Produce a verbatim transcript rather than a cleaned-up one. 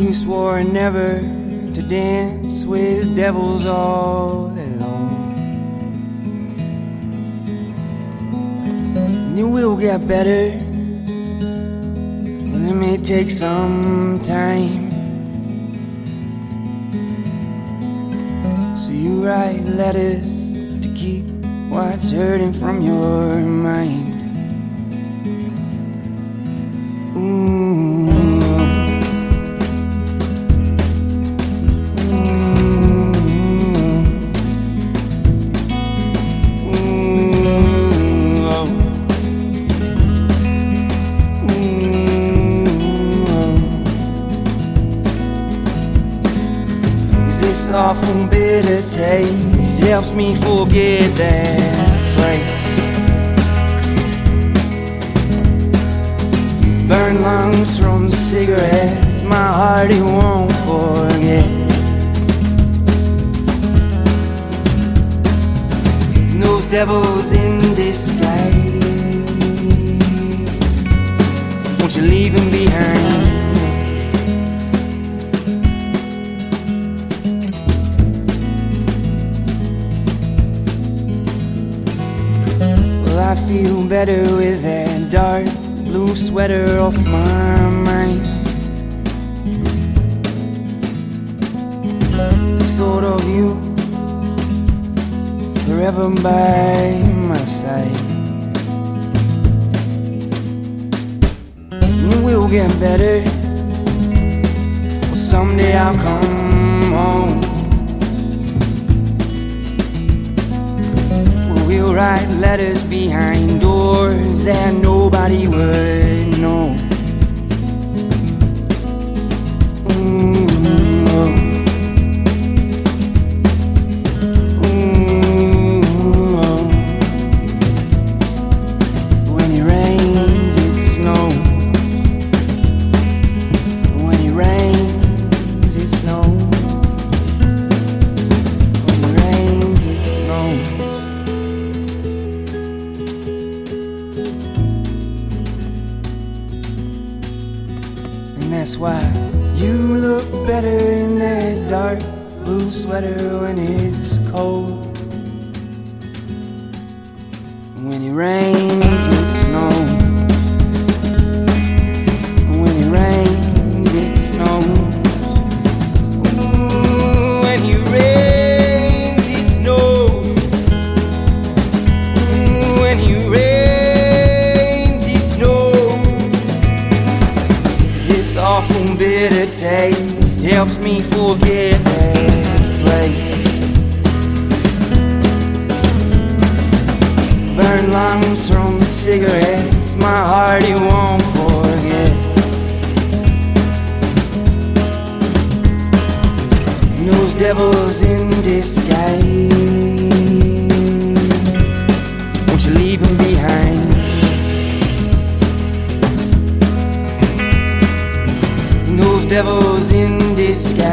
You swore never to dance with devils all alone. And it will get better, and it may take some time. So you write letters to keep what's hurting from your mind. Ooh. This awful bitter taste helps me forget that place. Burn lungs from cigarettes, my heart it won't forget. And those devils in disguise, won't you leave them behind? I'd feel better with that dark blue sweater off my mind. The thought of you forever by my side. And it will get better, well, someday I'll come home. We'll write letters behind doors that nobody would know. Ooh, oh. Ooh, oh. When it rains, it snows. When it rains, it snows. When it rains, it snows. And that's why you look better in that dark blue sweater when it's cold. When it rains, it snows. When it rains, it snows. Ooh, when it rains, it snows. Ooh, when it rains, it snows. This awful bitter taste helps me forget that place. Burn lungs from cigarettes, my heart it won't forget. And those devils in disguise, won't you leave them behind? Those devils in disguise,